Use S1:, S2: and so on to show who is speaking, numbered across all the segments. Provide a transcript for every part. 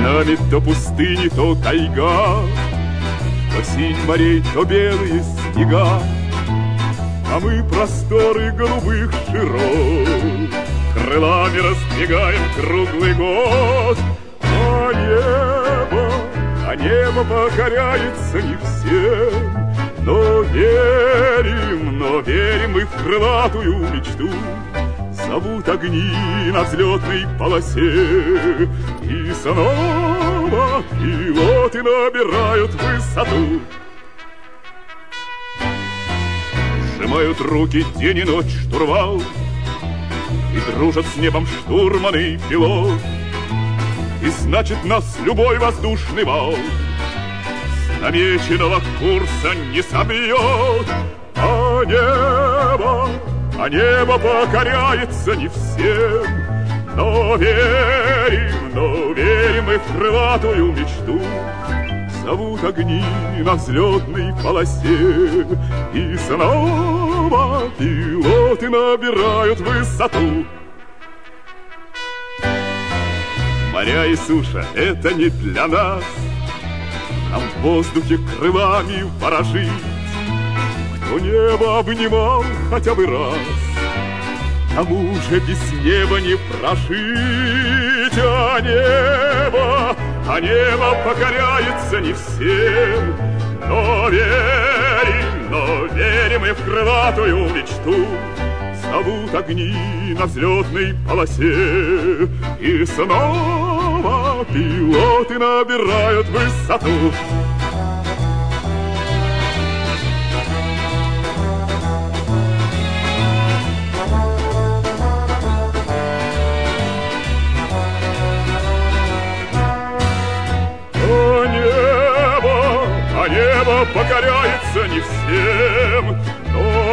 S1: нами то пустыни, то тайга, то синь морей, то белые снега, а мы просторы голубых широт крылами раздвигаем круглый год. А небо покоряется не всем, но верим мы в крылатую мечту. Зовут огни на взлетной полосе, и снова пилоты набирают высоту. Сжимают руки день и ночь штурвал, и дружат с небом штурман и пилот. И значит, нас любой воздушный вал с намеченного курса не собьет. А небо покоряется не всем, но верим мы в крылатую мечту. Зовут огни на взлетной полосе, и снова пилоты набирают высоту. Моря и суша — это не для нас, нам в воздухе крылами ворожить. Кто небо обнимал хотя бы раз, тому же без неба не прожить. А небо покоряется не всем, но верим мы в крылатую мечту. Зовут огни на взлетной полосе, и снова пилоты набирают высоту. А небо покоряется не всем, но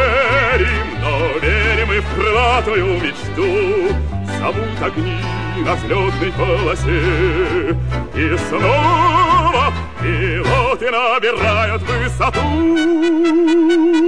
S1: верим мы в крылатую мечту. Зовут огни на взлетной полосе, и снова пилоты набирают высоту.